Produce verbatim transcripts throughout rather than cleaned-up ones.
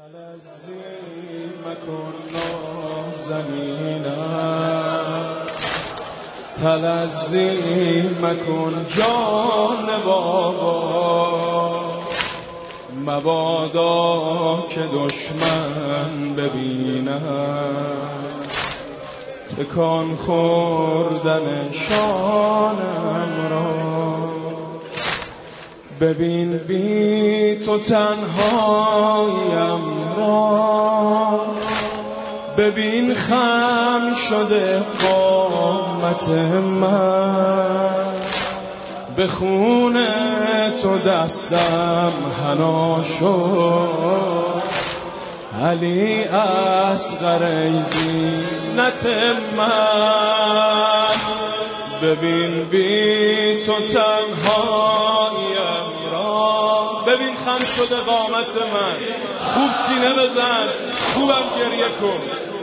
تلذی مکن نازنینم، تلذی مکن جان بابا، مبادا که دشمن ببینم تکان خوردن شانم را. ببین بی تو تنهایم را، ببین خم شده قامت من، به خون تو دستم حنا شد، علی اصغر ای زینت من. ببین بی تو تنهایم را، ببین خم شده قامت من، خوب سینه بزن، خوبم گریه کن.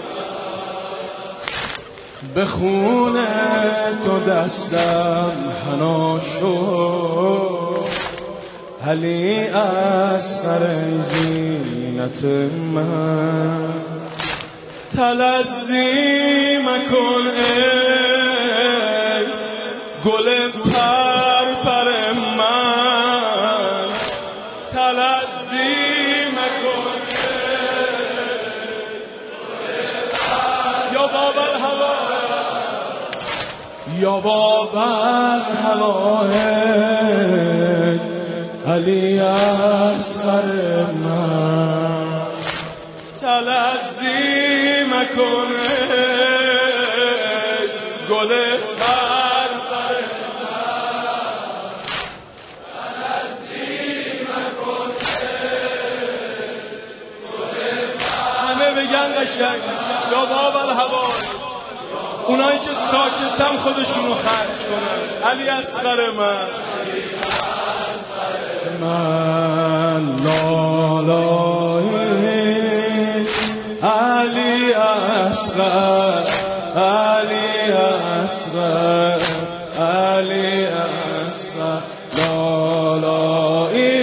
به خون تو دستم حنا شد، علی اصغر ای زینت من. تلذی مکن ای گل پر پر من، تلذی مکن یا باب الهوا، یا باب الهوا علی اصغر من. تلذی مکن گل پر پر من، تلذی مکن گل پر. همه بگن قشنگ یا باب الهوا، اونایی که ساکتن خودشونو خرج کنن. علی اصغر من، من لالایی علی اصغر، علی اصغر، علی اصغر لالایی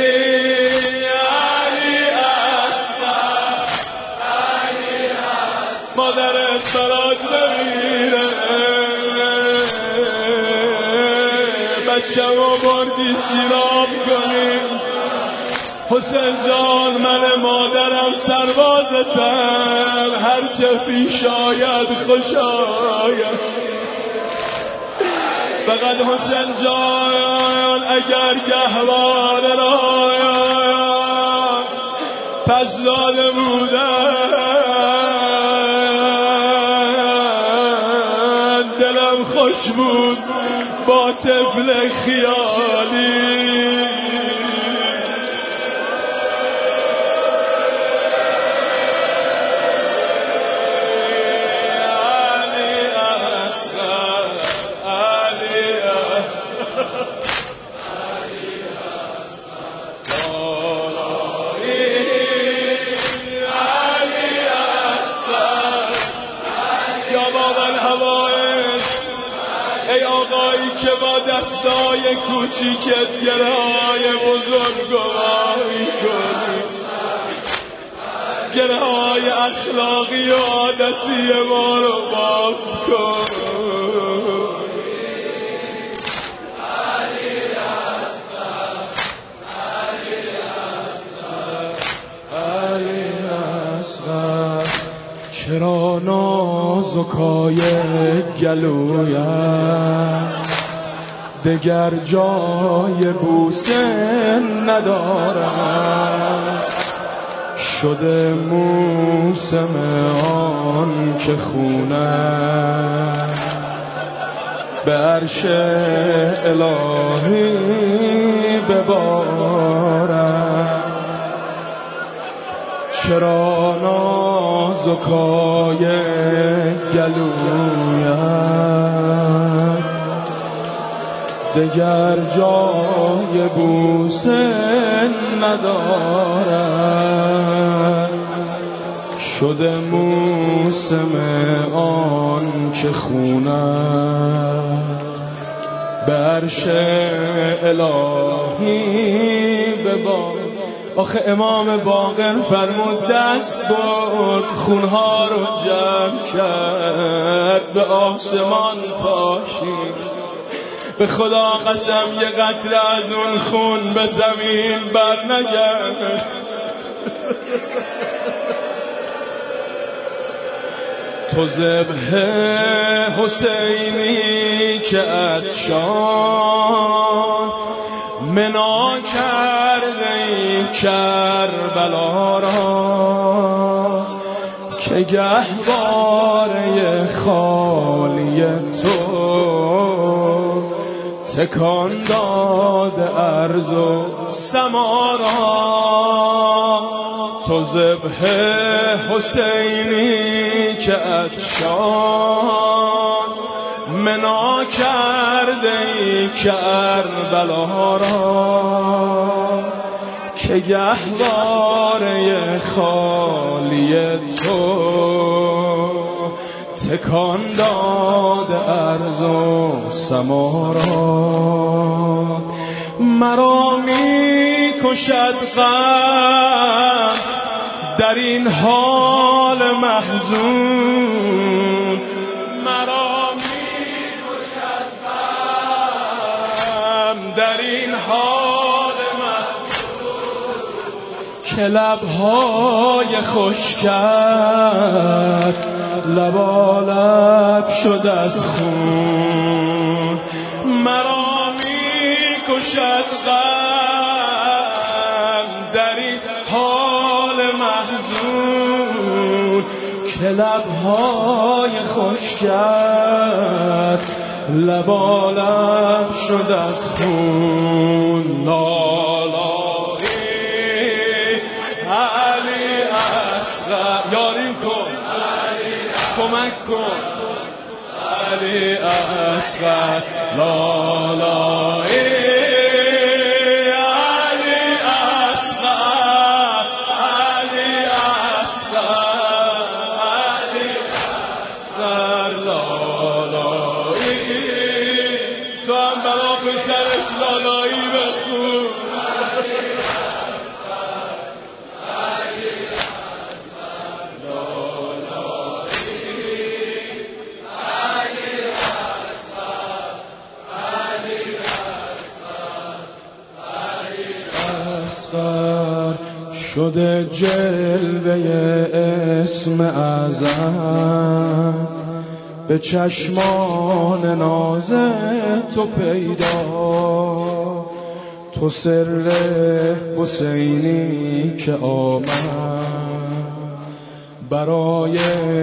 علی اصغر، علی اصغر. مادرت برات بمیره، بچه‌مو بردی سیراب کنی. حسین جان من مادرم سربازتم، هرچه پیش آید خوش آید. فقط حسین جان اگر گهواره رایم پس داده بودن، دلم خوش بود با طفل خیالی. ای آقایی که با دستای کوچیکت گره‌های بزرگواری کنی، گره‌های اخلاقی و عادتی ما رو باز کن. علی اصغر، علی اصغر، علی اصغر. چرا نازکای گلویم دگر جای بوسه ندارم، شده موسم آن که خونم به عرش الهی ببارم. چرا نازکای گلویم دگر جای بوسه ندارد، شده موسم آن که خونم به عرش الهی ببارد. آخه امام باقر فرمود دست برد خونها رو جمع کرد به آسمان پاشید. به خدا قسم یه قطره از اون خون به زمین بر نگرد. تو ذبح حسینی که عطشان منا کرده ای کربلا را، که گهواره خالی تو تکان داده ارض و سما را. تو ذبح حسینی که عطشان منا کرده ای کربلا را، که گهواره خالی تو تکان داده ارض و سما را. مرا می کشد غم در این حال محزون، مرا می کشد غم در این حال محزون، که لبهای خشکت لبالب شد از خون. مرا می کشد غم در این حال محزون، که لبهای خشکت لبالب شد از خون. لالایی علی اصغر یاریم کن، کمک کن علی اصغر. لالایی علی اصغر، علی اصغر، علی اصغر. لالایی تو هم برا پسرش لالایی بخون. شده جلوه اسم اعظم به چشمان ناز تو پیدا. تو سر حسینی که آمد برای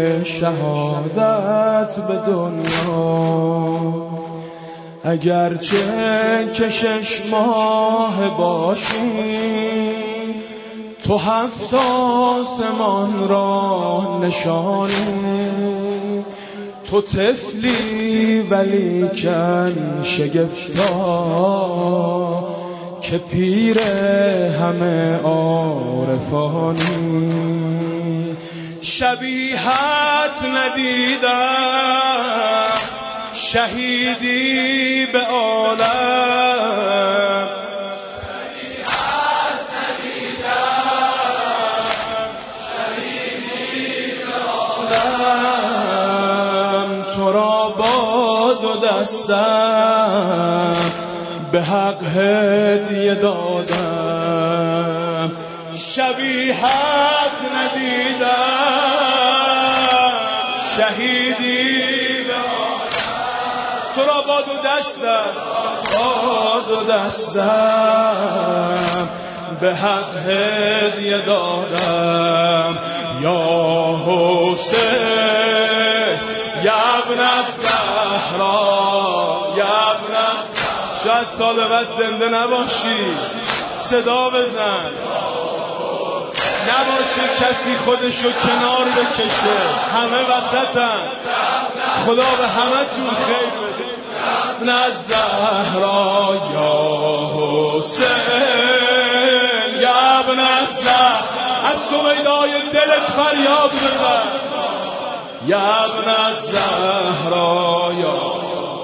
شهادت به دنیا، اگرچه کشش ماه باشی تو هفت آسمان را نشانی. تو طفلی ولیکن شگفتا که پیر همه عارفانی. شبیهت ندیدم شهیدی به عالم، شبیهت ندیدم شهیدی به عالم. تو را با دو دستم به حق هدیه دادم. شبیهت ندیدم شهیدی به عالم. تو را با دو دستم با دو دستم به حق هدیه دادم. یا حسین یا ابن الزهرا یا ابن، شاید سال بعد زنده نباشی صدا بزن، نباشه کسی خودشو کنار بکشه، همه وسطن، خدا به همه تون خیر بده. ابن الزهرا یا حسین یا ابن الزهرا، از سویدای دلت فریاد بزن. یا ابن الزهرا یا